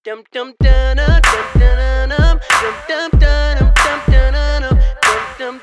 Dum dum dum dum dum dum dum dum dum dum dum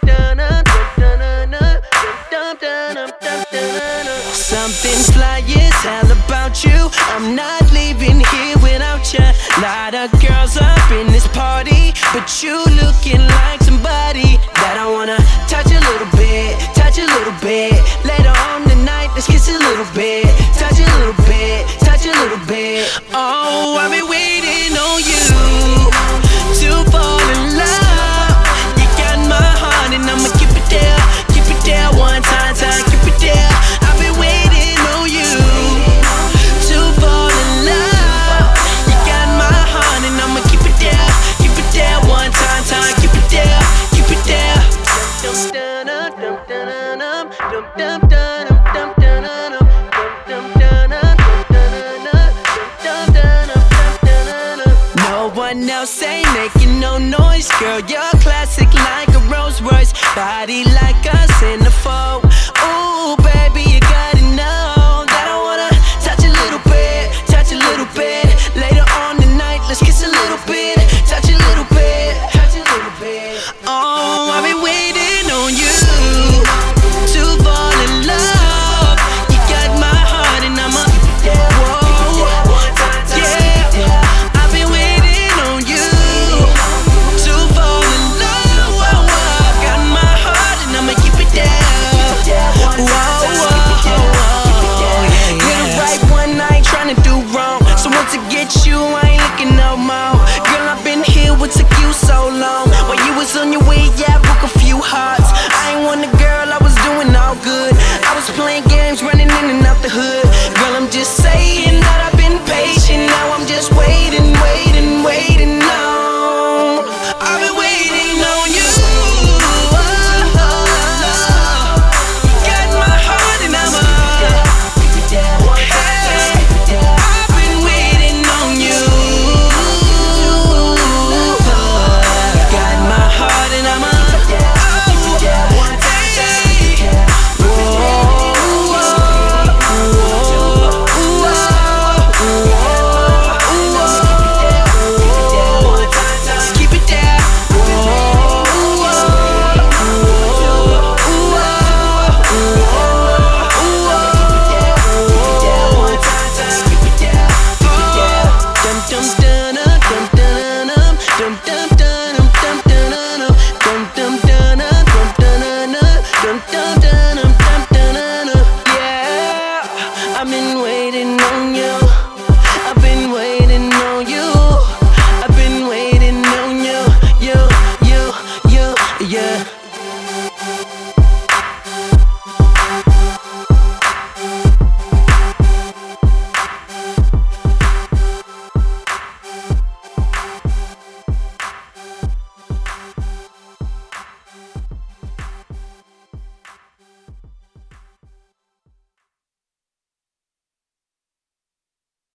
dum. Something fly is hell about you. I'm not leaving here without you. Lot of girls up in this party, but you looking like somebody that I wanna touch a little bit, touch a little bit. Later on tonight, let's kiss a little bit, touch a little bit, touch a little bit. Oh, I've been waiting on you to fall in love. You got my heart and I'ma keep it there one time, keep it there. I've been waiting on you to fall in love. You got my heart and I'ma keep it there one time, keep it there, keep it there. No one else ain't making no noise, girl. You're classic like a Rolls Royce, body like a centerfold. Ooh, baby, you gotta know that I wanna touch a little bit, touch a little bit. Later on tonight, let's kiss a little bit, touch a little bit, touch a little bit. Oh, I've been waiting on you to fall in love. You got my heart and I'ma whoa, yeah. I've been waiting on you to fall in love. Got my heart and I'ma keep it there. Whoa, you're the right one, I ain't tryna do wrong. So once I get you, I ain't looking no more. Girl, I've been here, what took you so long? While you was on your way, yeah, I broke a few hearts. I ain't want a girl, I was doing all good. I was playing games, running in and out the hood. Girl, I'm just saying that I've been patient. Now I'm just waiting, waiting, waiting